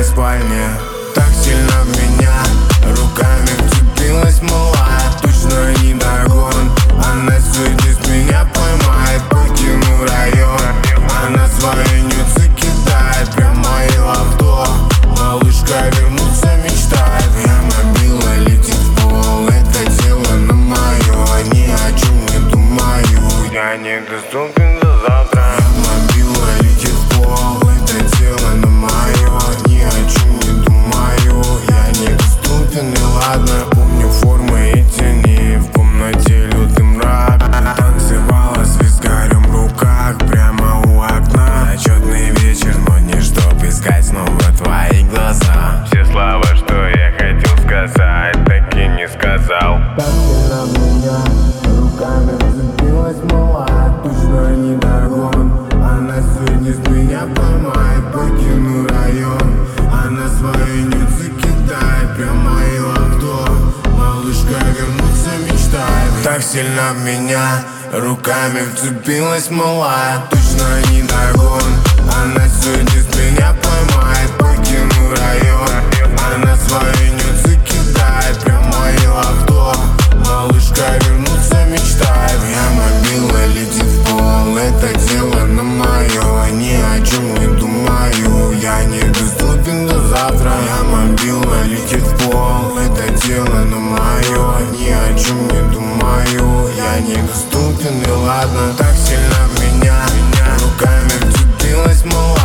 моей спальне. Так сильно в меня руками вцепилась малая. Точно не догон, она сегодня с меня поймает. Покину район, она свои нюцы кидает. Прямо и в авто, малышка вернуться мечтает. Я мобила летит в пол, это дело на мое. Ни о чем не думаю, я недоступен до завтра. Я мобила летит в пол, это дело на мое. Ни о чем не думаю, я недоступен. И ладно, помню формы и тени, в комнате лютый мрак. Танцевала с вискарем в руках прямо у окна. Зачетный вечер, но не чтоб искать снова твои глаза. Все слова, что я хотел сказать, так и не сказал. Так сильно в меня руками вцепилась малая. Точно не догон, она сегодня с меня поймает. Покину район, она свои нюцы кидает. Прямо и в авто, малышка вернуться мечтает. Так сильно в меня руками вцепилась малая. Точно не догон, она сегодня с меня поймает. Покину район, она свои нюцы кидает. Прямо и в авто, малышка вернуться мечтает. Я мобила летит в пол, это дело на мое. Ни о чем не думаю, я недоступен до завтра. Я мобила летит в пол, это дело на мое. Ни о чем не думаю, я недоступен. И ладно, так сильно в меня руками вцепилась малая.